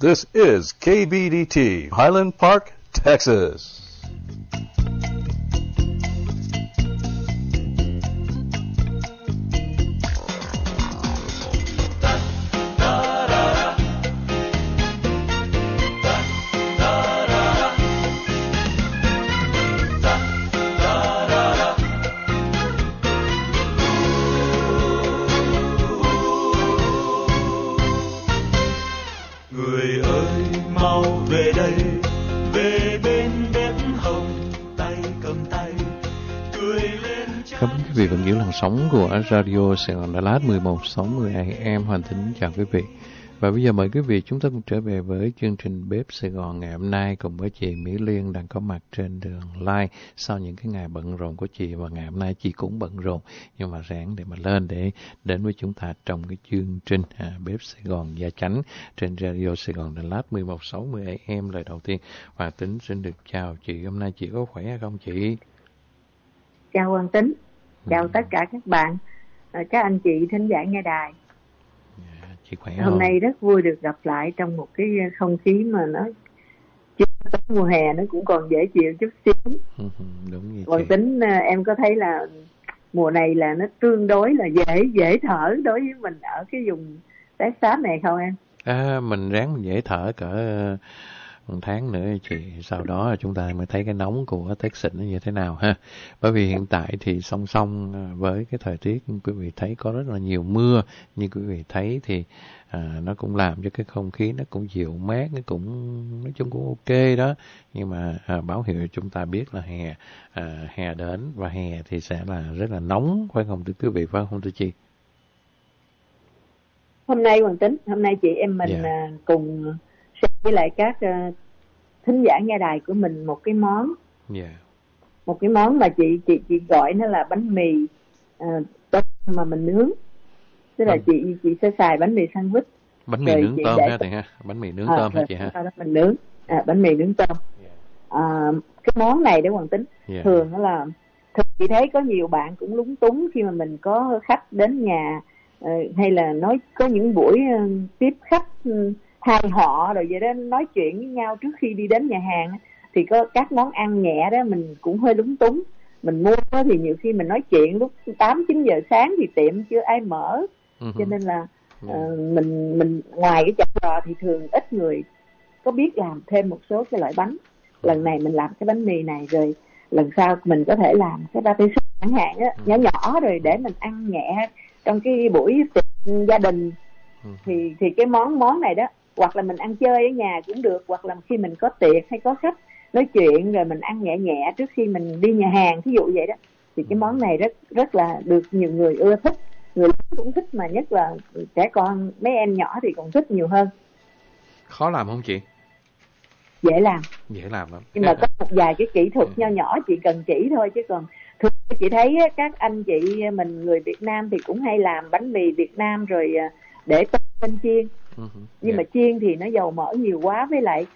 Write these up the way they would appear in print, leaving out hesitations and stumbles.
This is KBDT, Highland Park, Texas. Cảm ơn quý vị vẫn giữ làn sóng của Radio Sài Gòn Đà Lạt 1160 AM. Hoàn Thính chào quý vị. Và bây giờ mời quý vị chúng ta cùng trở về với chương trình Bếp Sài Gòn ngày hôm nay cùng với chị Mỹ Liên đang có mặt trên đường live sau những cái ngày bận rộn của chị. Và ngày hôm nay chị cũng bận rộn nhưng mà ráng để mà lên để đến với chúng ta trong cái chương trình Bếp Sài Gòn Gia Chánh trên Radio Sài Gòn Đà Lạt 1160 AM. Lời đầu tiên Hòa Tính xin được chào chị. Hôm nay chị có khỏe không chị? Chào Hoàng Tính, chào tất cả các bạn, các anh chị thính giả nghe đài. Chị khỏe Hôm nay rất vui được gặp lại trong một cái không khí mà nó chưa tới mùa hè, nó cũng còn dễ chịu chút xíu. Đúng vậy Hoàng Tính, em có thấy là mùa này là nó tương đối là dễ thở đối với mình ở cái vùng Texas này không em? Mình ráng mình dễ thở cỡ một tháng nữa chị, sau đó chúng ta mới thấy cái nóng của Texas nó như thế nào ha. Bởi vì hiện tại thì song song với cái thời tiết quý vị thấy có rất là nhiều mưa, như quý vị thấy thì nó cũng làm cho cái không khí nó cũng dịu mát, nó cũng nói chung cũng ok đó. Nhưng mà báo hiệu cho chúng ta biết là hè đến, và hè thì sẽ là rất là nóng, phải không thưa quý vị, phải không thưa chị? Hôm nay Hoàng Tính, hôm nay chị em mình cùng với lại các thính giả nghe đài của mình một cái món, một cái món mà chị gọi nó là bánh mì tôm mà mình nướng, tức là chị sẽ xài bánh mì sandwich, bánh mì nướng tôm ha, ha, bánh mì nướng tôm hả chị ha? Mình nướng bánh mì nướng tôm. Cái món này để Hoàng Tính thường chị thấy có nhiều bạn cũng lúng túng khi mà mình có khách đến nhà, hay là nói có những buổi tiếp khách hai họ rồi vậy đó, nói chuyện với nhau trước khi đi đến nhà hàng, thì có các món ăn nhẹ đó mình cũng hơi lúng túng. Mình mua thì nhiều khi mình nói chuyện lúc 8-9 giờ sáng thì tiệm chưa ai mở, cho nên là mình ngoài cái chả giò thì thường ít người có biết làm thêm một số cái loại bánh. Lần này mình làm cái bánh mì này, rồi lần sau mình có thể làm cái pate chẳng hạn á, nhỏ nhỏ rồi để mình ăn nhẹ trong cái buổi tiệc gia đình. Thì cái món này đó, hoặc là mình ăn chơi ở nhà cũng được, hoặc là khi mình có tiệc hay có khách nói chuyện rồi mình ăn nhẹ nhẹ trước khi mình đi nhà hàng, thí dụ vậy đó, thì cái món này rất là được nhiều người ưa thích, người lớn cũng thích, mà nhất là trẻ con, mấy em nhỏ thì còn thích nhiều hơn. Khó làm không chị? Dễ làm lắm, nhưng mà có một vài cái kỹ thuật nho nhỏ chị cần chỉ thôi, chứ còn thường chị thấy các anh chị mình người Việt Nam thì cũng hay làm bánh mì Việt Nam rồi để tôm lên chiên. Nhưng mà chiên thì nó dầu mỡ nhiều quá, với lại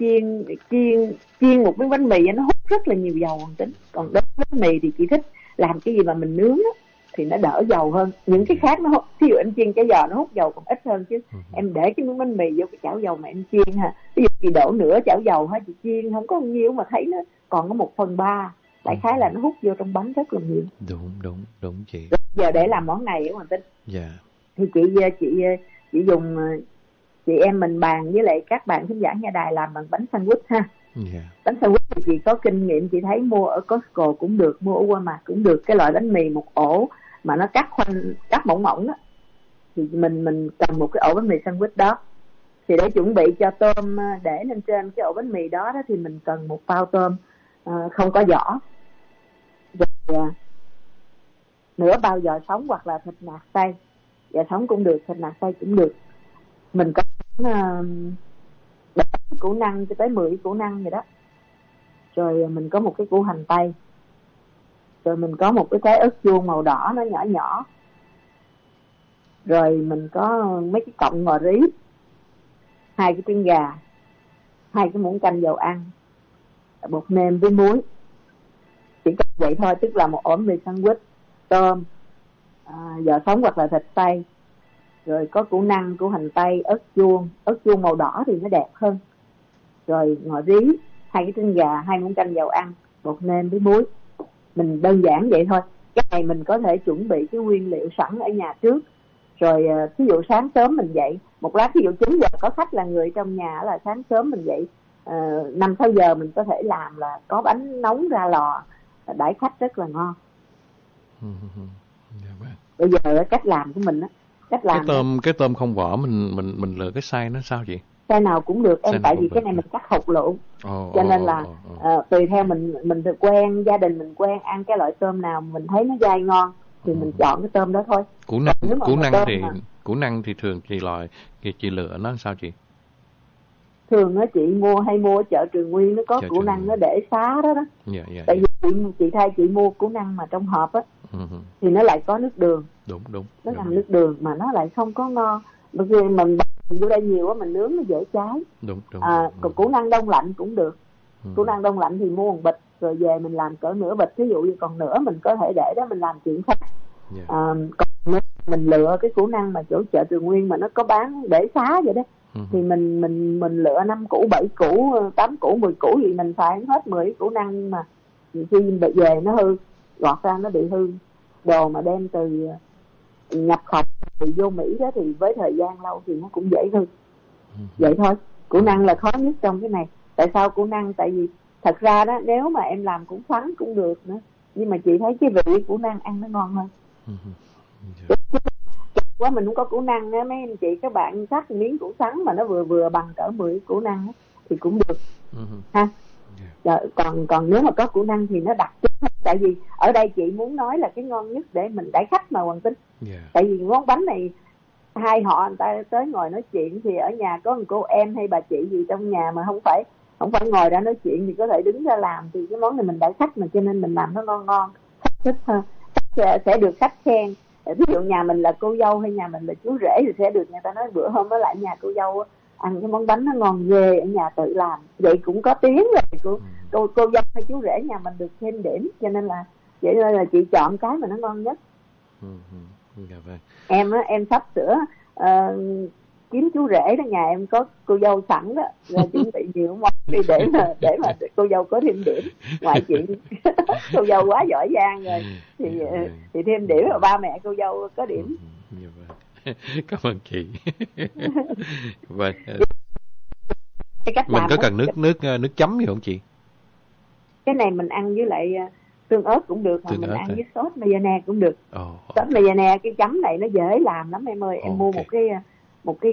chiên một cái bánh mì nó hút rất là nhiều dầu Hoàng Tính. Còn đối với bánh mì thì chị thích làm cái gì mà mình nướng đó, thì nó đỡ dầu hơn. Những cái khác nó hút, ví dụ anh chiên chả giò nó hút dầu còn ít hơn, chứ em để cái miếng bánh mì vô cái chảo dầu mà em chiên ha, ví dụ chị đổ nửa chảo dầu ha, chị chiên không có nhiêu mà thấy nó còn có 1/3, đại khái là nó hút vô trong bánh rất là nhiều. Đúng chị. Giờ để làm món này Hoàng Tính, thì chị dùng, chị em mình bàn với lại các bạn khán giả nghe đài làm bằng bánh sandwich ha. Bánh sandwich thì chị có kinh nghiệm, chị thấy mua ở Costco cũng được, mua ở Walmart cũng được, cái loại bánh mì một ổ mà nó cắt mỏng mỏng đó, thì mình cầm một cái ổ bánh mì sandwich đó. Thì để chuẩn bị cho tôm để lên trên cái ổ bánh mì đó thì mình cần một bao tôm không có vỏ, rồi nửa bao giò sống hoặc là thịt nạc xay, giò sống cũng được, thịt nạc xay cũng được. Mình có 7 củ năng cho tới 10 củ năng vậy đó. Rồi mình có một cái củ hành tây, rồi mình có một cái trái ớt chuông màu đỏ nó nhỏ nhỏ, rồi mình có mấy cái cọng ngò rí, 2 cái trứng gà, 2 cái muỗng canh dầu ăn, bột nêm với muối. Chỉ cần vậy thôi, tức là một ổ mì sandwich, tôm, giò sống hoặc là thịt xay, rồi có củ năng, củ hành tây, ớt chuông màu đỏ thì nó đẹp hơn, rồi ngò rí, 2 cái trứng gà, 2 muỗng canh dầu ăn, bột nêm với muối. Mình đơn giản vậy thôi. Cái này mình có thể chuẩn bị cái nguyên liệu sẵn ở nhà trước. Rồi ví dụ sáng sớm mình dậy, một lát ví dụ 9 giờ có khách là người trong nhà, là sáng sớm mình dậy 5-6 giờ mình có thể làm, là có bánh nóng ra lò đãi khách rất là ngon. Bây giờ cách làm của mình á, cách làm cái tôm không vỏ mình lựa cái size nó sao chị? Size nào cũng được em, tại vì cái này mình cắt hột lộn, cho nên là tùy theo mình được quen, gia đình mình quen ăn cái loại tôm nào mình thấy nó dai ngon thì mình chọn cái tôm đó thôi. Củ năng thì thường chị lựa nó sao chị? Thường á chị hay mua ở chợ Trường Nguyên, nó có củ năng nó để xá đó. Tại vì chị thay chị mua củ năng mà trong hộp á thì nó lại có nước đường. Đúng. Nó làm nước đường mà nó lại không có ngon. Bởi vì mình vô đây nhiều quá mình nướng nó dễ cháy. Đúng. Còn củ năng đông lạnh cũng được. Củ năng đông lạnh thì mua một bịch rồi về mình làm cỡ nửa bịch, ví dụ như còn nửa mình có thể để đó mình làm chuyện khác. Còn nếu mình lựa cái củ năng mà chỗ chợ Trường Nguyên mà nó có bán để xá vậy đó, thì mình lựa 5 củ, 7 củ, 8 củ, 10 củ thì mình phải hết 10 củ năng, mà khi về nó hư, gọt ra nó bị hư. Đồ mà đem từ nhập khẩu từ vô Mỹ đó thì với thời gian lâu thì nó cũng dễ hư. Vậy thôi. Củ năng là khó nhất trong cái này. Tại sao củ năng? Tại vì thật ra đó, nếu mà em làm củ sắn cũng được nữa, nhưng mà chị thấy cái vị củ năng ăn nó ngon hơn. Quá mình không có củ năng á, mấy anh chị các bạn cắt miếng củ sắn mà nó vừa bằng cỡ 10 củ năng á, thì cũng được ha. Còn nếu mà có củ năng thì nó đặc trưng. Tại vì ở đây chị muốn nói là cái ngon nhất để mình đãi khách mà Hoàng Tính. Tại vì món bánh này hai họ người ta tới ngồi nói chuyện, thì ở nhà có một cô em hay bà chị gì trong nhà mà không phải ngồi ra nói chuyện thì có thể đứng ra làm, thì cái món này mình đãi khách mà, cho nên mình làm nó ngon, khách thích hơn, sẽ được khách khen. Ví dụ nhà mình là cô dâu hay nhà mình là chú rể thì sẽ được người ta nói bữa hôm ở lại nhà cô dâu ăn cái món bánh nó ngon ghê, ở nhà tự làm vậy cũng có tiếng rồi. Cô dâu hay chú rể nhà mình được thêm điểm, cho nên là vậy nên là chị chọn cái mà nó ngon nhất. Em sắp sửa kiếm chú rể đó, nhà em có cô dâu sẵn đó, là chuẩn bị nhiều món đi để mà cô dâu có thêm điểm. Ngoài chuyện cô dâu quá giỏi giang rồi thì thêm điểm, và ba mẹ cô dâu có điểm. Cảm ơn chị. Vâng. Mình có cần nước chấm gì không chị? Cái này mình ăn với lại tương ớt cũng được, hoặc mình ăn với sốt mayonnaise cũng được. Sốt mayonnaise cái chấm này nó dễ làm lắm em ơi. Em mua một cái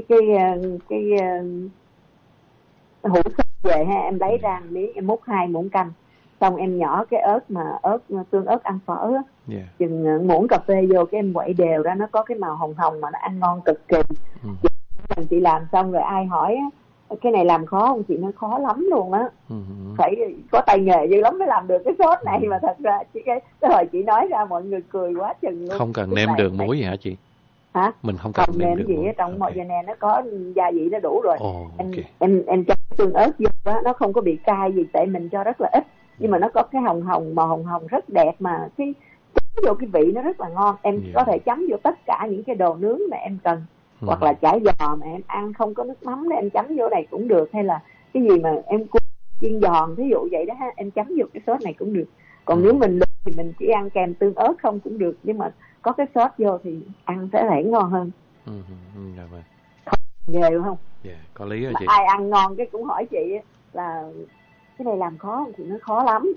hũ sốt về ha, em lấy ra miếng, em múc 2 muỗng canh, xong em nhỏ cái tương ớt ăn phở á, chừng muỗng cà phê vô, cái em quậy đều ra, nó có cái màu hồng hồng mà nó ăn ngon cực kỳ. Chị làm xong rồi ai hỏi á, cái này làm khó không? Chị nói khó lắm luôn á. Phải có tay nghề dữ lắm mới làm được cái sốt này, mà thật ra cái hồi chị nói ra mọi người cười quá chừng luôn. Không cần nêm đường muối gì hả chị? Hả? Mình không cần nêm gì muối. Trong mayonnaise nó có gia vị nó đủ rồi. Em cho tương ớt vô đó, nó không có bị cay gì, tại mình cho rất là ít, nhưng mà nó có cái màu hồng hồng rất đẹp, mà cái chấm vô cái vị nó rất là ngon. Em có thể chấm vô tất cả những cái đồ nướng mà em cần, hoặc là chả giò mà em ăn không có nước mắm em chấm vô này cũng được, hay là cái gì mà em chiên giòn ví dụ vậy đó ha, em chấm vô cái sốt này cũng được. Còn nếu mình luộc thì mình chỉ ăn kèm tương ớt không cũng được, nhưng mà có cái sốt vô thì ăn sẽ thể ngon hơn. Ghê không? Có lý rồi chị. Ai ăn ngon cái cũng hỏi chị là cái này làm khó không? Thì nó khó lắm.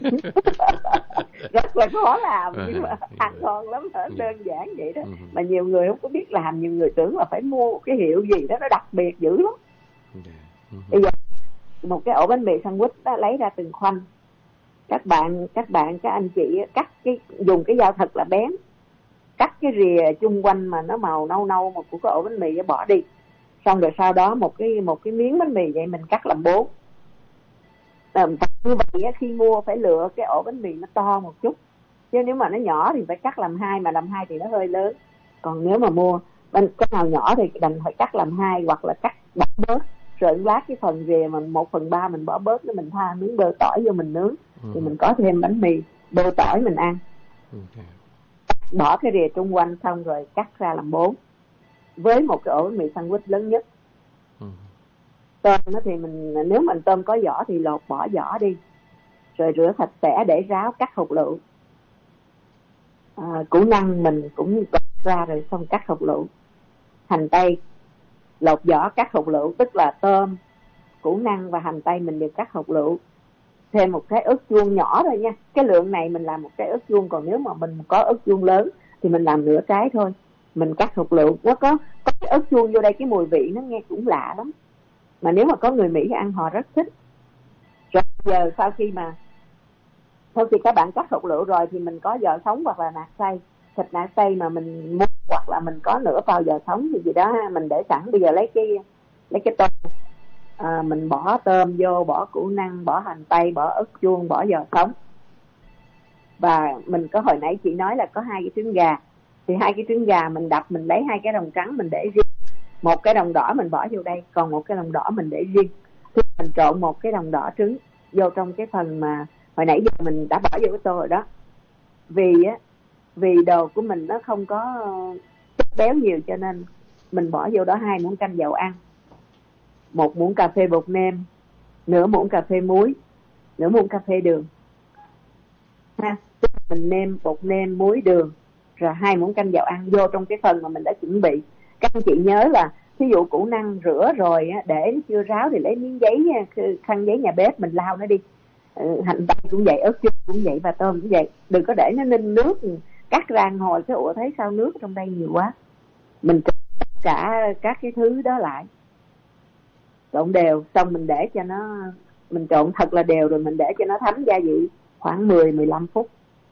Rất là khó làm, nhưng mà ăn ngon lắm, đơn giản vậy đó. Mà nhiều người không có biết làm, nhiều người tưởng là phải mua một cái hiệu gì đó nó đặc biệt dữ lắm. Bây giờ một cái ổ bánh mì sandwich đó, lấy ra từng khoanh, các anh chị dùng cái dao thật là bén, cắt cái rìa chung quanh mà nó màu nâu nâu mà của cái ổ bánh mì bỏ đi. Xong rồi sau đó một cái miếng bánh mì vậy mình cắt làm 4. Như vậy khi mua phải lựa cái ổ bánh mì nó to một chút, chứ nếu mà nó nhỏ thì phải cắt làm 2, mà làm 2 thì nó hơi lớn. Còn nếu mà mua cái nào nhỏ thì đành phải cắt làm 2, hoặc là cắt bỏ bớt, rồi lát cái phần rìa mà 1/3 mình bỏ bớt, để mình tha miếng bơ tỏi vô mình nướng, thì mình có thêm bánh mì bơ tỏi mình ăn. Bỏ cái rìa trung quanh xong rồi cắt ra làm 4, với một cái ổ bánh mì sandwich lớn nhất. Tôm nó thì nếu mình tôm có vỏ thì lột bỏ vỏ đi, rồi rửa sạch sẽ để ráo, cắt hột lựu. Củ năng mình cũng gọt ra rồi xong cắt hột lựu. Hành tây lột vỏ cắt hột lựu, tức là tôm, củ năng và hành tây mình đều cắt hột lựu. Thêm một cái ớt chuông nhỏ thôi nha. Cái lượng này mình làm một cái ớt chuông, còn nếu mà mình có ớt chuông lớn thì mình làm nửa trái thôi. Mình cắt hột lựu, nó có cái ớt chuông vô đây, cái mùi vị nó nghe cũng lạ lắm. Mà nếu mà có người Mỹ ăn họ rất thích. Rồi giờ sau khi các bạn cắt hột lựu rồi thì mình có giò sống hoặc là nạc xay. Thịt nạc xay mà mình mua hoặc là mình có nửa bao giò sống thì gì đó mình để sẵn. Bây giờ lấy cái tôm, mình bỏ tôm vô, bỏ củ năng, bỏ hành tây, bỏ ớt chuông, bỏ giò sống. Và mình có hồi nãy chị nói là có 2 cái trứng gà, thì 2 cái trứng gà mình đập, mình lấy 2 cái đồng trắng mình để riêng, 1 cái đồng đỏ mình bỏ vô đây, còn 1 cái đồng đỏ mình để riêng. Thì mình trộn 1 cái đồng đỏ trứng vô trong cái phần mà hồi nãy giờ mình đã bỏ vô cái tô rồi đó. Vì đồ của mình nó không có chất béo nhiều, cho nên mình bỏ vô đó 2 muỗng canh dầu ăn, 1 muỗng cà phê bột nêm, nửa muỗng cà phê muối, nửa muỗng cà phê đường ha. Mình nêm bột nêm, muối, đường, rồi 2 muỗng canh dầu ăn vô trong cái phần mà mình đã chuẩn bị. Các anh chị nhớ là ví dụ củ năng rửa rồi để nó chưa ráo thì lấy miếng giấy, khăn giấy nhà bếp mình lau nó đi. Hành tây cũng vậy, ớt chuông cũng vậy, và tôm cũng vậy. Đừng có để nó ninh nước, cắt ra hồi cái ủa thấy sao nước trong đây nhiều quá. Mình trộn tất cả các cái thứ đó lại, trộn đều, xong mình để cho nó, mình trộn thật là đều rồi mình để cho nó thấm gia vị khoảng 10-15 phút.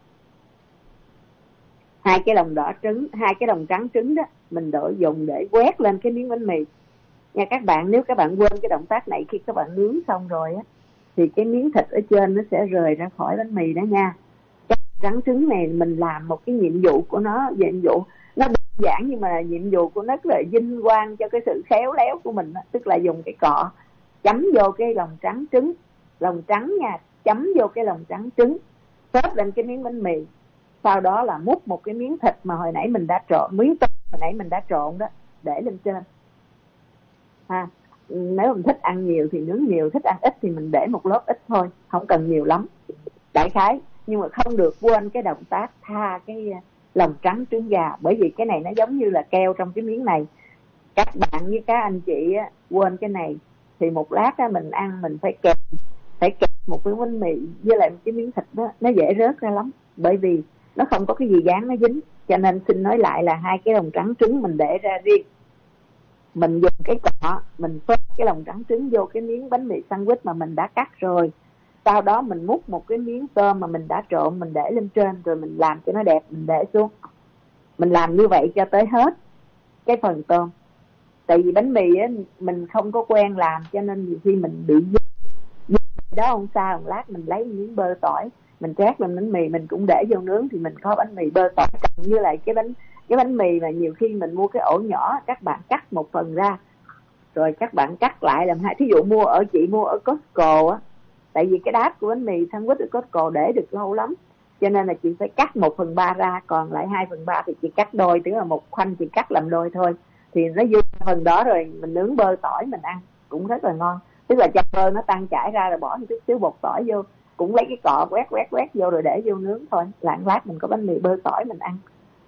2 cái đồng đỏ trứng, 2 cái đồng trắng trứng đó mình dùng để quét lên cái miếng bánh mì nha các bạn. Nếu các bạn quên cái động tác này khi các bạn nướng xong rồi á, thì cái miếng thịt ở trên nó sẽ rời ra khỏi bánh mì đó nha. Cái trắng trứng này mình làm một cái nhiệm vụ của nó, nhiệm vụ nó đơn giản nhưng mà nhiệm vụ của nó rất là vinh quang cho cái sự khéo léo của mình đó. Tức là dùng cái cọ chấm vô cái lòng trắng trứng, lòng trắng nha, chấm vô cái lòng trắng trứng, xếp lên cái miếng bánh mì. Sau đó là múc một cái miếng thịt mà hồi nãy mình đã trộn, miếng tôm hồi nãy mình đã trộn đó, để lên trên ha. Nếu mình thích ăn nhiều thì nướng nhiều, thích ăn ít thì mình để một lớp ít thôi, không cần nhiều lắm, đại khái. Nhưng mà không được quên cái động tác tha cái lòng trắng trứng gà, bởi vì cái này nó giống như là keo trong cái miếng này. Các bạn với các anh chị á, quên cái này thì một lát á, mình ăn mình phải kẹp một cái bánh mì với lại một cái miếng thịt đó, nó dễ rớt ra lắm, bởi vì nó không có cái gì dán nó dính. Cho nên xin nói lại là 2 cái lòng trắng trứng mình để ra riêng, mình dùng cái cọ mình phết cái lòng trắng trứng vô cái miếng bánh mì sandwich mà mình đã cắt rồi. Sau đó mình múc một cái miếng tôm mà mình đã trộn mình để lên trên, rồi mình làm cho nó đẹp mình để xuống. Mình làm như vậy cho tới hết cái phần tôm. Tại vì bánh mì á mình không có quen làm, cho nên nhiều khi mình bị đó. Không sao, một lát mình lấy miếng bơ tỏi mình trét lên bánh mì, mình cũng để vô nướng thì mình có bánh mì bơ tỏi cộng như lại cái bánh mì mà nhiều khi mình mua cái ổ nhỏ, các bạn cắt một phần ra rồi các bạn cắt lại làm hai. Thí dụ chị mua ở Costco á, tại vì cái đát của bánh mì sandwich ở Costco để được lâu lắm, cho nên là chị phải cắt 1/3 ra, còn lại 2/3 thì chị cắt đôi, tức là một khoanh chị cắt làm đôi thôi, thì nó dư phần đó rồi mình nướng bơ tỏi mình ăn cũng rất là ngon. Tức là cho bơ nó tan chảy ra rồi bỏ một chút xíu bột tỏi vô, cũng lấy cái cọ quét vô rồi để vô nướng thôi, lạng lát mình có bánh mì bơ tỏi mình ăn.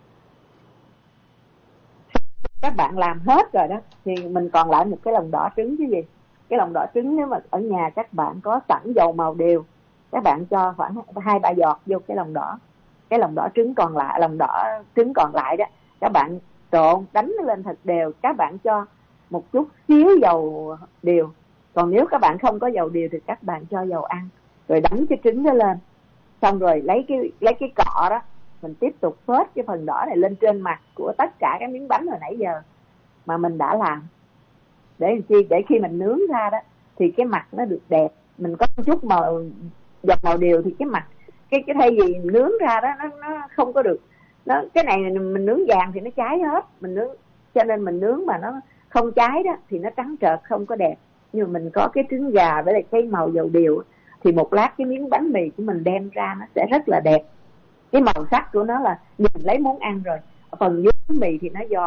Các bạn làm hết rồi đó thì mình còn lại một cái lòng đỏ trứng chứ gì. Cái lòng đỏ trứng nếu mà ở nhà các bạn có sẵn dầu màu điều, các bạn cho khoảng 2-3 giọt vô cái lòng đỏ trứng còn lại, lòng đỏ trứng còn lại đó, các bạn trộn đánh nó lên thật đều. Các bạn cho một chút xíu dầu điều, còn nếu các bạn không có dầu điều thì các bạn cho dầu ăn, rồi đánh cái trứng đó lên, xong rồi lấy cái cọ đó mình tiếp tục phết cái phần đỏ này lên trên mặt của tất cả các miếng bánh hồi nãy giờ mà mình đã làm, để khi mình nướng ra đó thì cái mặt nó được đẹp. Mình có một chút dầu màu điều thì cái mặt cái thay vì nướng ra đó nó không có được, cái này mình nướng vàng thì nó cháy hết, mình nướng, cho nên mình nướng mà nó không cháy đó thì nó trắng trợt không có đẹp. Nhưng mà mình có cái trứng gà với lại cái màu dầu điều thì một lát cái miếng bánh mì của mình đem ra nó sẽ rất là đẹp. Cái màu sắc của nó là nhìn lấy muốn ăn rồi. Phần dưới bánh mì thì nó giòn,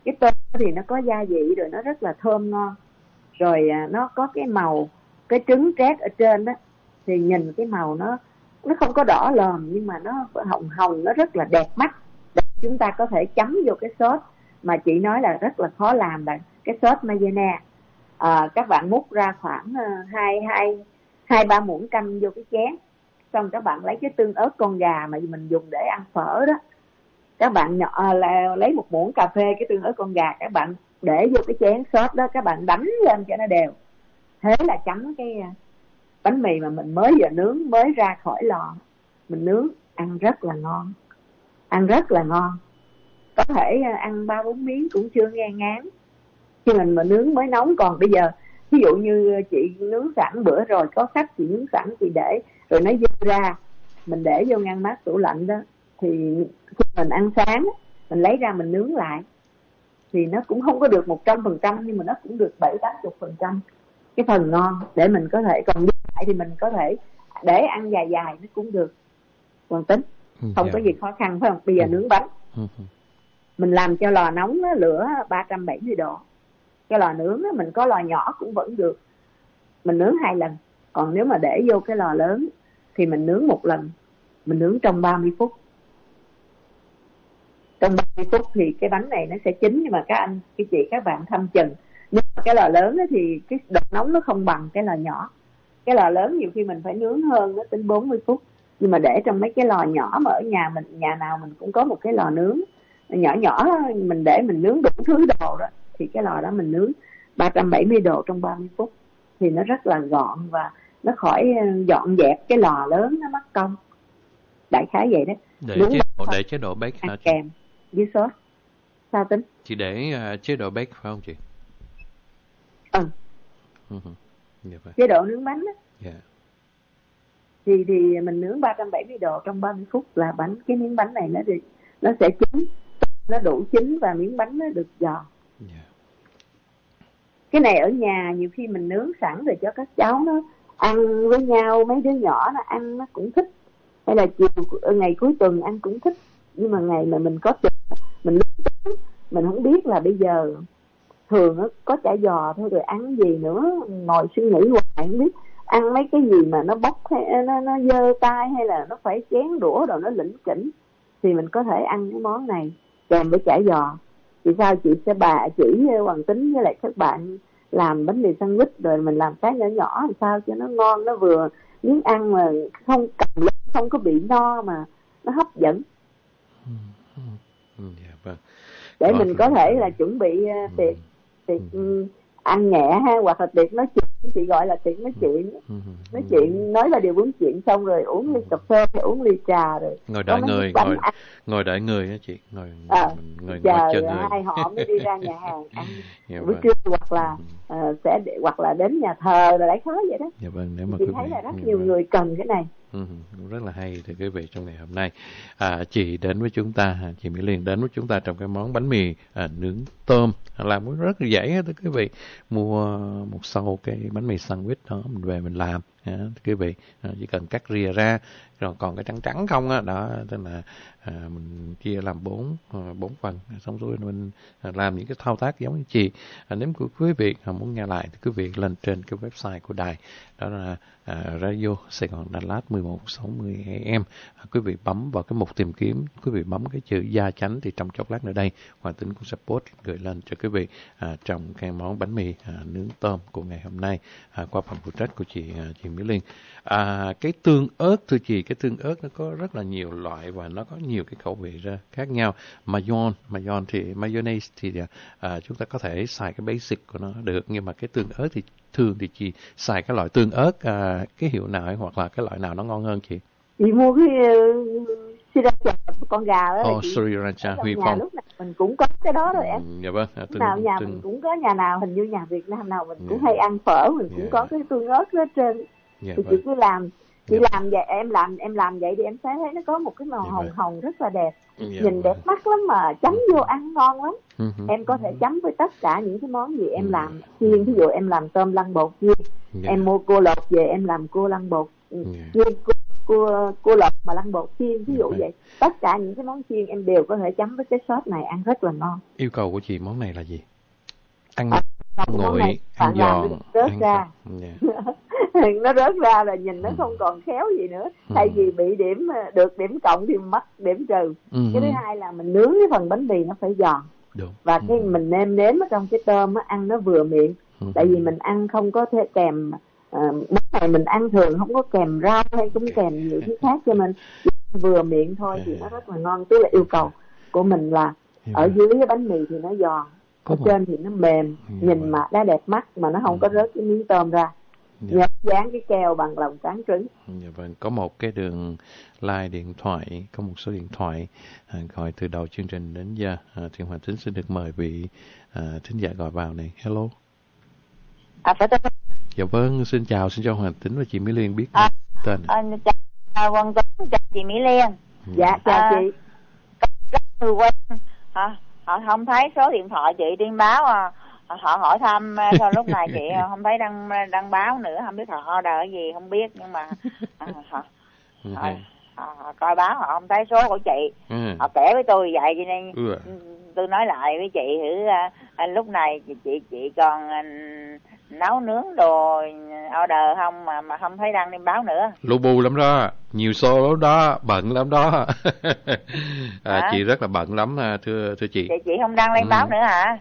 Cái tôm thì nó có gia vị rồi, nó rất là thơm ngon. Rồi nó có cái màu, cái trứng trét ở trên đó, thì nhìn cái màu nó không có đỏ lòm, nhưng mà nó hồng hồng, nó rất là đẹp mắt. Để chúng ta có thể chấm vô cái sốt mà chị nói là rất là khó làm, là cái sốt mayonnaise. Các bạn múc ra khoảng 2-3 muỗng canh vô cái chén, xong các bạn lấy cái tương ớt con gà mà mình dùng để ăn phở đó, các bạn lấy 1 muỗng cà phê cái tương ớt con gà, các bạn để vô cái chén sốt đó, các bạn đánh lên cho nó đều. Thế là chấm cái bánh mì mà mình mới vừa nướng, mới ra khỏi lò, mình nướng ăn rất là ngon, ăn rất là ngon. Có thể ăn 3-4 miếng cũng chưa nghe ngán khi mình mà nướng mới nóng. Còn bây giờ ví dụ như chị nướng sẵn, bữa rồi có khách chị nướng sẵn, chị để rồi nó dư ra, mình để vô ngăn mát tủ lạnh đó, thì khi mình ăn sáng mình lấy ra mình nướng lại, thì nó cũng không có được 100%, nhưng mà nó cũng được 70-80% cái phần ngon để mình có thể còn dư lại thì mình có thể để ăn dài dài nó cũng được. Còn Tính không có gì khó khăn phải không? Bây giờ nướng bánh mình làm cho lò nóng lửa 370 độ. Cái lò nướng mình có lò nhỏ cũng vẫn được, mình nướng 2 lần. Còn nếu mà để vô cái lò lớn thì mình nướng 1 lần, mình nướng trong 30 phút. Trong 30 phút thì cái bánh này nó sẽ chín. Nhưng mà các bạn thăm chừng, nếu mà cái lò lớn thì cái độ nóng nó không bằng cái lò nhỏ. Cái lò lớn nhiều khi mình phải nướng hơn, nó tính 40 phút. Nhưng mà để trong mấy cái lò nhỏ mà ở nhà mình, nhà nào mình cũng có một cái lò nướng nhỏ nhỏ, mình để mình nướng đủ thứ đồ đó, thì cái lò đó mình nướng 370 độ trong 30 phút thì nó rất là gọn, và nó khỏi dọn dẹp cái lò lớn, nó mất công. Đại khái vậy đó. Để chế độ bake hả chị? Kèm với sốt. Sao Tính? Chị để chế độ bake phải không chị? Chế độ nướng bánh đó. Yeah. Thì mình nướng 370 độ trong 30 phút là cái miếng bánh này nó sẽ chín, nó đủ chín và miếng bánh nó được giòn. Yeah. Cái này ở nhà nhiều khi mình nướng sẵn rồi cho các cháu nó ăn với nhau, mấy đứa nhỏ nó ăn nó cũng thích, hay là ngày cuối tuần ăn cũng thích. Nhưng mà ngày mà mình có tiền, mình không biết là bây giờ thường có chả giò thôi rồi ăn gì nữa, ngồi suy nghĩ hoài không biết ăn mấy cái gì mà nó bốc hay nó dơ tay, hay là nó phải chén đũa rồi nó lỉnh kỉnh, thì mình có thể ăn cái món này kèm với chả giò. Thì sao chị sẽ chỉ Hoàng Tính với lại các bạn làm bánh mì sandwich, rồi mình làm cái nhỏ nhỏ làm sao cho nó ngon, nó vừa miếng ăn mà không cầm lên, không có bị no mà nó hấp dẫn. Vâng. Để mình có thể là chuẩn bị tiệc ăn nhẹ ha, hoặc là tiệc nói chuyện, chị gọi là tiệc nói chuyện. Nói chuyện, nói là điều muốn chuyện xong rồi uống ly cà phê hay uống ly trà, rồi ngồi đợi người á chị, ngồi chờ người. hai họ mới đi ra nhà hàng ăn buổi trưa, hoặc là đến nhà thờ rồi lại khó vậy đó. Dạ vâng, nếu mà chị thấy là rất nhiều người cần cái này. Rất là hay. Thì quý vị, trong ngày hôm nay chị đến với chúng ta, chị Mỹ Liên đến với chúng ta trong cái món bánh mì nướng tôm, làm rất là dễ đó quý vị. Mua một xâu cái bánh mì sandwich đó, mình về mình làm quý vị, chỉ cần cắt rìa ra, rồi còn cái trắng không đó, tức là mình chia làm 4 phần, xong rồi mình làm những cái thao tác giống như chị. Nếu quý vị muốn nghe lại thì quý vị lên trên cái website của đài, đó là Radio Sài Gòn Đà Lạt 1160 AM. Quý vị bấm vào cái mục tìm kiếm, quý vị bấm cái chữ Gia Chánh, thì trong chốc lát nữa đây Hoàng Tính cũng sẽ post gửi lên cho quý vị trong cái món bánh mì nướng tôm của ngày hôm nay qua phần phụ trách của chị Mỹ Liên. Cái tương ớt thưa chị, cái tương ớt nó có rất là nhiều loại và nó có nhiều cái khẩu vị ra khác nhau. Mayonnaise thì chúng ta có thể xài cái basic của nó được, nhưng mà cái tương ớt thì thường thì chị xài cái loại tương ớt cái hiệu nào ấy, hoặc là cái loại nào nó ngon hơn chị? Chị mua cái sriracha con gà đó. Sriracha Huy Phong. Lúc nào mình cũng có cái đó rồi em. Dạ vâng. Mình cũng có, nhà nào hình như nhà Việt Nam nào mình cũng hay ăn phở, mình cũng có cái tương ớt đó trên. Thì chị cứ làm, làm vậy, em làm vậy thì em sẽ thấy nó có một cái màu hồng hồng rất là đẹp, nhìn đẹp mắt lắm, mà chấm vô ăn ngon lắm. Em có thể chấm với tất cả những cái món gì em làm. Ví dụ em làm tôm lăn bột chiên, em mua cua lột về em làm cua lăn bột chiên, cua lộc mà lăn bột chiên, ví dụ vậy. Tất cả những cái món chiên em đều có thể chấm với cái sốt này, ăn rất là ngon. Yêu cầu của chị món này là gì? Ăn nguội, ăn giòn, rớt ra. Nó rớt ra là nhìn nó không còn khéo gì nữa. Thay vì bị được điểm cộng thì mất điểm trừ. Cái thứ hai là mình nướng cái phần bánh mì nó phải giòn. Đúng. Và cái mình nêm nếm ở trong cái tôm á, ăn nó vừa miệng. Tại vì mình ăn không có thể kèm món này mình ăn thường không có kèm rau hay cũng kèm nhiều thứ khác, cho nên vừa miệng thôi thì nó rất là ngon. Tức là yêu cầu của mình là ở dưới cái bánh mì thì nó giòn, ở trên thì nó mềm, nhìn mà đã đẹp mắt mà nó không có rớt cái miếng tôm ra. Nhớ dán cái keo bằng lòng trắng trứng. Dạ vâng, có một cái đường line điện thoại, có một số điện thoại gọi từ đầu chương trình đến giờ. Thì Hoàng Tính xin được mời vị thính giả gọi vào này. Hello. Phải tên. Dạ vâng, xin chào, xin cho Hoàng Tính và chị Mỹ Liên biết tên. Chào Hoàng Tính, chào chị Mỹ Liên. Dạ, chào chị. Rất người quen, họ không thấy số điện thoại chị trên báo họ hỏi thăm, sau lúc này chị không thấy đăng báo nữa, không biết họ order cái gì không biết, nhưng mà họ coi báo họ không thấy số của chị. Họ kể với tôi vậy cho nên tôi nói lại với chị thử lúc này chị còn nấu nướng đồ order không mà không thấy đăng lên báo nữa. Lu bu lắm đó, nhiều show lắm đó, bận lắm đó. Chị rất là bận lắm thưa chị. Chị không đăng lên báo nữa hả?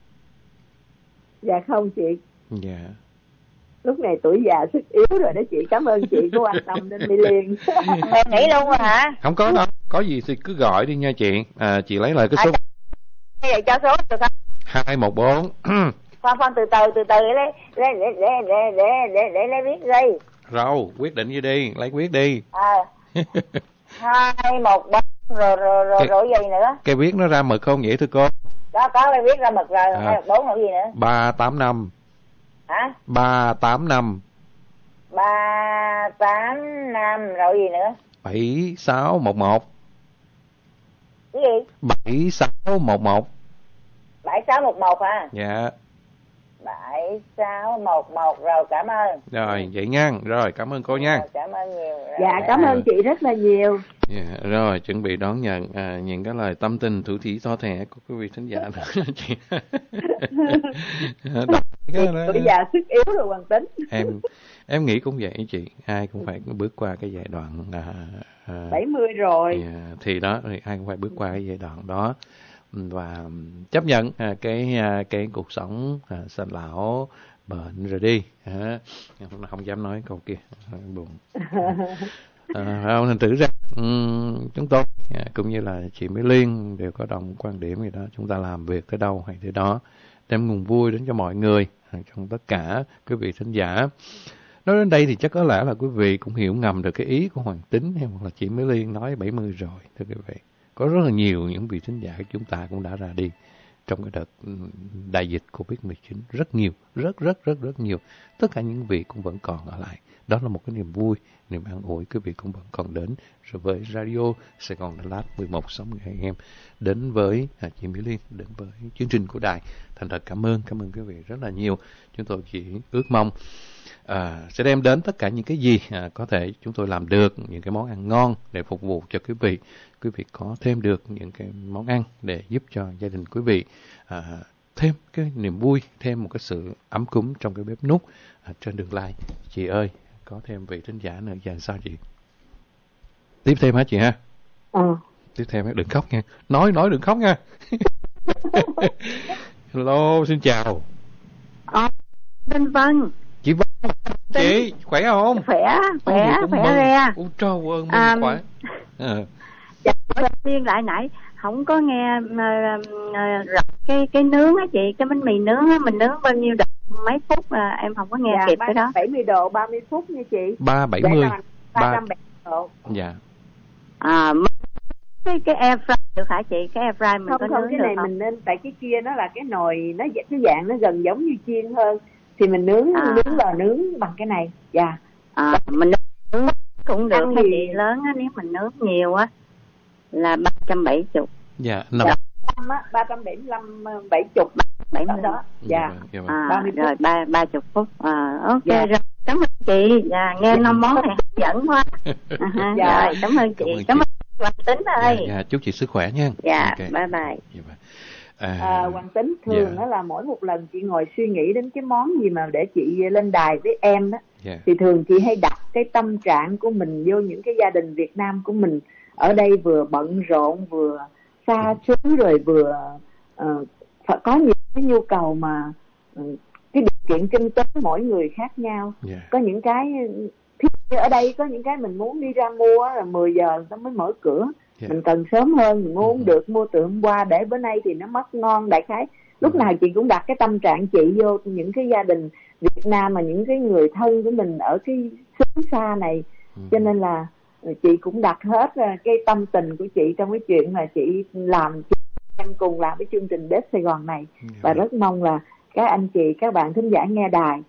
Dạ không chị. Dạ. Lúc này tuổi già sức yếu rồi đó chị. Cảm ơn chị có quan tâm đến Mỹ Liên. Em nghỉ luôn rồi hả? Không có đâu, có gì thì cứ gọi đi nha chị. Chị lấy lại cái số. Vậy cho số được không? 214. Khoan từ từ lấy viết đi. Rồi, quyết định gì đi, lấy quyết đi. 214 rồi gì nữa? Cái viết nó ra mực không vậy thưa cô? Có cái viết ra mực rồi, 214 rồi gì nữa? 385. Hả? 385. 385 rồi gì nữa? 7611. Cái gì? 7611. 7611 hả? Dạ. 7611 rồi, cảm ơn. Rồi, vậy nha. Rồi, cảm ơn cô nha. Cảm ơn nhiều. Dạ, cảm ơn chị rất là nhiều. Yeah, rồi, chuẩn bị đón nhận những cái lời tâm tình thủ thỉ to thẻ của quý vị thính giả nữa chị. Tuổi già sức yếu rồi Hoàng Tính. Em nghĩ cũng vậy chị, ai cũng phải bước qua cái giai đoạn 70 rồi. Thì đó, ai cũng phải bước qua cái giai đoạn đó và chấp nhận cái cuộc sống sanh lão bệnh rồi đi. Không dám nói câu kia, buồn. Thành thử ra chúng tôi cũng như là chị Mỹ Liên đều có đồng quan điểm gì đó, chúng ta làm việc tới đâu hay tới đó, đem nguồn vui đến cho mọi người, trong tất cả quý vị thính giả. Nói đến đây thì chắc có lẽ là quý vị cũng hiểu ngầm được cái ý của Hoàng Tính hay hoặc là chị Mỹ Liên nói 70 rồi. Thưa quý vị, có rất là nhiều những vị thính giả của chúng ta cũng đã ra đi trong cái đợt đại dịch Covid-19, rất nhiều, rất nhiều. Tất cả những vị cũng vẫn còn ở lại. Đó là một cái niềm vui, niềm an ủi quý vị cũng vẫn còn đến. Rồi với Radio Sài Gòn Đà Lạt 1160 AM, đến với chị Mỹ Liên, đến với chương trình của đài. Thành thật cảm ơn quý vị rất là nhiều. Chúng tôi chỉ ước mong sẽ đem đến tất cả những cái gì có thể chúng tôi làm được, những cái món ăn ngon để phục vụ cho quý vị. Quý vị có thêm được những cái món ăn để giúp cho gia đình quý vị thêm cái niềm vui, thêm một cái sự ấm cúng trong cái bếp núc trên đường lai. Chị ơi, có thêm vị thính giả nữa dành sao chị? Tiếp thêm hả chị ha? Tiếp thêm, đừng khóc nha. Nói đừng khóc nha. Hello, xin chào. Vân. Chị Vân, chị khỏe không? Khỏe ra. Ôi trời ơi, mình khỏe. Liên lại nãy không có nghe cái nướng á chị, cái bánh mì nướng á, mình nướng bao nhiêu độ mấy phút em không có nghe kịp cái đó. 70 độ 30 phút nha chị. 370. 370 độ. Dạ. Cái air fry được hả chị? Cái air fry mình không, có nướng cái này mình nên, tại cái kia nó là cái nồi, nó cái dạng nó gần giống như chiên hơn, thì mình nướng lò nướng bằng cái này. Dạ. Mình nướng cũng được hả chị? Lớn á, nếu mình nướng nhiều á là 370. Dạ, 375 70. 70 đó. Dạ. Rồi 30 phút. Ok rồi. Cảm ơn chị. Nghe năm món này hấp dẫn quá. Rồi, cảm ơn chị. Cảm ơn Hoàng Tính ơi. Dạ, chúc chị sức khỏe nha. Dạ, bye bye. Hoàng Tính, thường đó là mỗi một lần chị ngồi suy nghĩ đến cái món gì mà để chị lên đài với em đó, thì thường chị hay đặt cái tâm trạng của mình vô những cái gia đình Việt Nam của mình ở đây, vừa bận rộn, vừa xa xứ, rồi vừa phải có những cái nhu cầu mà cái điều kiện kinh tế mỗi người khác nhau. Có những cái ở đây có những cái mình muốn đi ra mua là 10 giờ nó mới mở cửa. Mình cần sớm hơn, mình mua được, mua từ hôm qua để bữa nay thì nó mất ngon. Đại khái lúc nào chị cũng đặt cái tâm trạng chị vô những cái gia đình Việt Nam mà những cái người thân của mình ở cái xứ xa này. Cho nên là chị cũng đặt hết cái tâm tình của chị trong cái chuyện mà chị làm, em cùng làm cái chương trình Bếp Sài Gòn này. Và rất mong là các anh chị, các bạn thính giả nghe đài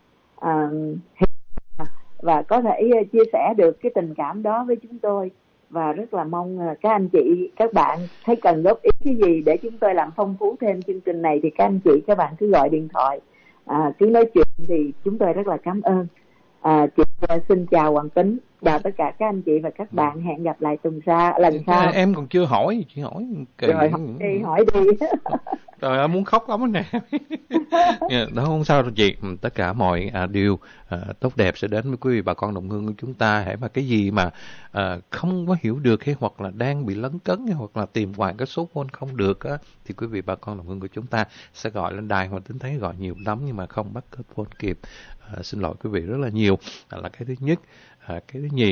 và có thể chia sẻ được cái tình cảm đó với chúng tôi. Và rất là mong các anh chị, các bạn thấy cần góp ý cái gì để chúng tôi làm phong phú thêm chương trình này thì các anh chị, các bạn cứ gọi điện thoại, cứ nói chuyện thì chúng tôi rất là cảm ơn. Chị xin chào Hoàng Tính, chào tất cả các anh chị và các bạn. Hẹn gặp lại lần sau. Em còn chưa hỏi, chị hỏi rồi hỏi đi. Trời ơi, muốn khóc lắm nè. Đó, không sao đâu chị. Tất cả mọi điều tốt đẹp sẽ đến với quý vị bà con đồng hương của chúng ta. Hãy mà cái gì mà không có hiểu được hay hoặc là đang bị lấn cấn hay hoặc là tìm hoài cái số phone không được á, thì quý vị bà con đồng hương của chúng ta sẽ gọi lên đài. Mà Tính thấy gọi nhiều lắm nhưng mà không bắt kết phone kịp. Xin lỗi quý vị rất là nhiều. Là cái thứ nhất. Cái thứ nhì,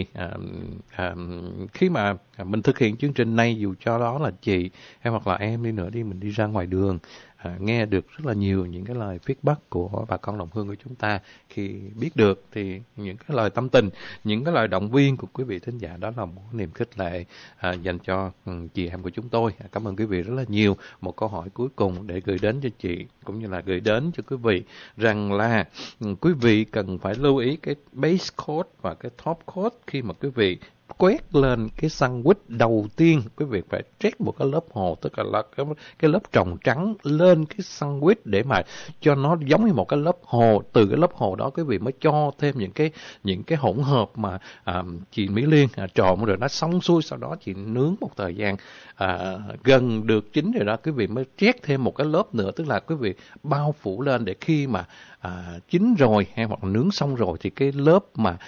khi mà mình thực hiện chương trình này, dù cho đó là chị hay hoặc là em đi nữa đi, mình đi ra ngoài đường nghe được rất là nhiều những cái lời feedback của bà con đồng hương của chúng ta. Khi biết được thì những cái lời tâm tình, những cái lời động viên của quý vị thính giả, đó là một niềm khích lệ dành cho chị em của chúng tôi. Cảm ơn quý vị rất là nhiều. Một câu hỏi cuối cùng để gửi đến cho chị cũng như là gửi đến cho quý vị rằng là quý vị cần phải lưu ý cái base coat và cái top coat khi mà quý vị quét lên cái sandwich đầu tiên. Quý vị phải trét một cái lớp hồ, tức là cái lớp trồng trắng lên cái sandwich để mà cho nó giống như một cái lớp hồ. Từ cái lớp hồ đó quý vị mới cho thêm những cái hỗn hợp mà chị Mỹ Liên trộn rồi nó xong xuôi. Sau đó chị nướng một thời gian gần được chín rồi đó, quý vị mới trét thêm một cái lớp nữa, tức là quý vị bao phủ lên để khi mà chín rồi hay hoặc nướng xong rồi thì cái lớp mà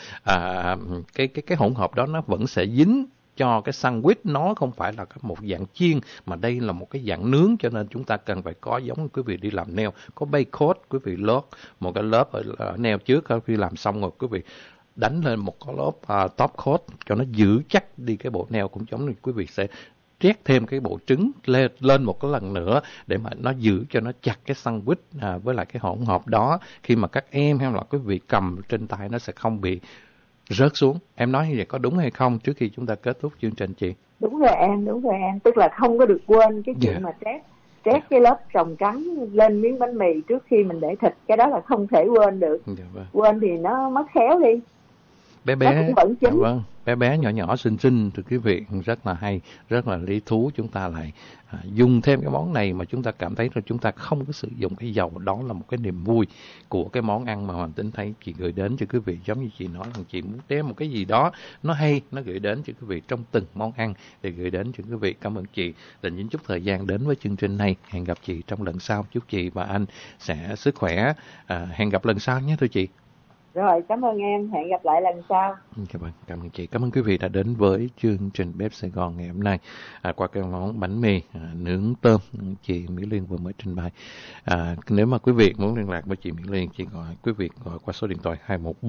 cái hỗn hợp đó nó vẫn sẽ dính cho cái sandwich. Nó không phải là một dạng chiên mà đây là một cái dạng nướng, cho nên chúng ta cần phải có giống như quý vị đi làm nail, có base coat, quý vị lót một cái lớp ở nail trước, khi làm xong rồi quý vị đánh lên một cái lớp top coat cho nó giữ chắc đi cái bộ nail. Cũng giống như quý vị sẽ trét thêm cái bộ trứng lên một cái lần nữa để mà nó giữ cho nó chặt cái sandwich với lại cái hỗn hợp đó. Khi mà các em hay là quý vị cầm trên tay nó sẽ không bị rớt xuống. Em nói như vậy có đúng hay không trước khi chúng ta kết thúc chương trình chị? Đúng rồi em. Tức là không có được quên cái chuyện mà trét cái lớp trồng trắng lên miếng bánh mì trước khi mình để thịt. Cái đó là không thể quên được. Quên thì nó mất khéo đi. Bé bé nhỏ xinh thưa quý vị, rất là hay, rất là lý thú. Chúng ta lại dùng thêm cái món này mà chúng ta cảm thấy là chúng ta không có sử dụng cái dầu. Đó là một cái niềm vui của cái món ăn mà Hoàng Tính thấy chị gửi đến cho quý vị. Giống như chị nói rằng chị muốn đem một cái gì đó nó hay, nó gửi đến cho quý vị trong từng món ăn để gửi đến cho quý vị. Cảm ơn chị dành những chút thời gian đến với chương trình này. Hẹn gặp chị trong lần sau. Chúc chị và anh sẽ sức khỏe. Hẹn gặp lần sau nhé thưa chị. Rồi, cảm ơn em. Hẹn gặp lại lần sau. Cảm ơn chị. Cảm ơn quý vị đã đến với chương trình Bếp Sài Gòn ngày hôm nay qua cái món bánh mì nướng tôm chị Mỹ Liên vừa mới trình bày. Nếu mà quý vị muốn liên lạc với chị Mỹ Liên, chị quý vị gọi qua số điện thoại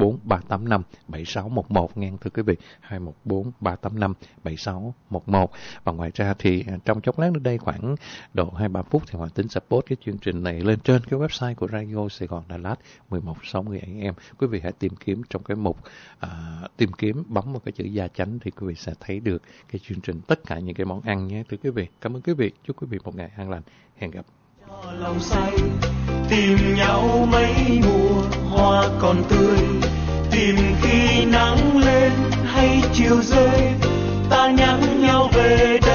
214-385-7611 nghe thưa quý vị, 214-385-7611. Và ngoài ra thì trong chốc lát nữa đây khoảng độ 2-3 phút thì Hoàng Tính sẽ post cái chương trình này lên trên cái website của Radio Sài Gòn Đà Lạt 1160 AM. Quý vị hãy tìm kiếm trong cái mục tìm kiếm, bấm vào cái chữ Gia Chánh thì quý vị sẽ thấy được cái chương trình tất cả những cái món ăn nhé thưa quý vị. Cảm ơn quý vị, chúc quý vị một ngày an lành. Hẹn gặp. Cho lòng say tìm nhau mấy mùa hoa còn tươi, tìm khi nắng lên hay chiều rơi, ta nhắn nhau về đây.